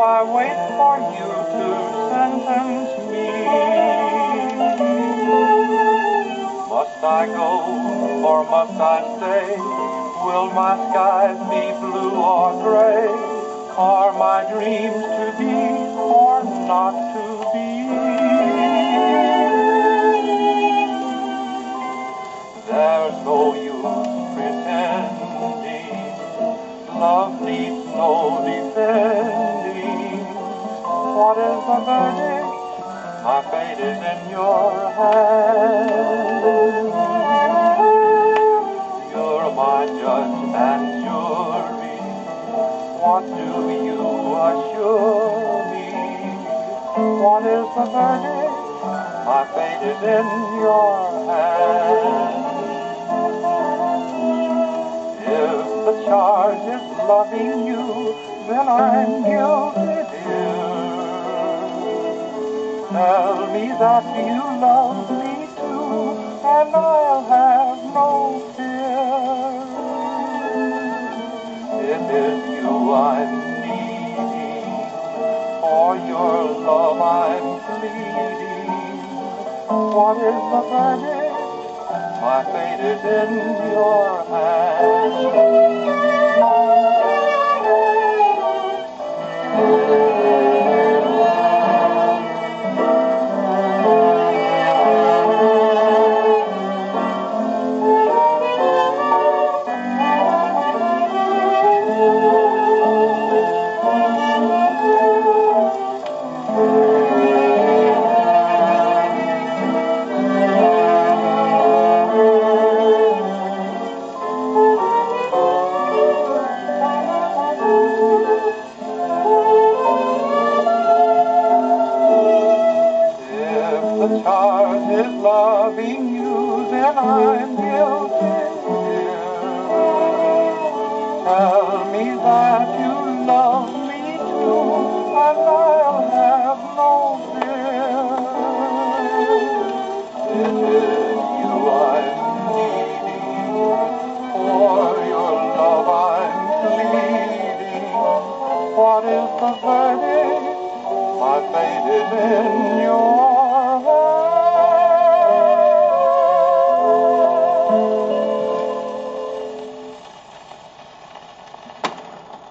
I wait for you to sentence me. Must I go or must I stay? Will my skies be blue or gray? Are my dreams to be or not to be? There's no use pretending, love needs no defending. What is the verdict? My fate is in your hands. You're my judge and jury. What do you assure me? What is the verdict? My fate is in your hands. If the charge is loving you, then I'm guilty, dear. Tell me that you love me too, and I'll have no fear. It is you I'm needing, for your love I'm pleading. What is the verdict? My fate is in your hands. The charge is loving you, then I'm guilty, dear. Tell me that you love me too, and I'll have no fear. It is you I'm needing, for your love I'm pleading. What is the verdict? My fate is in your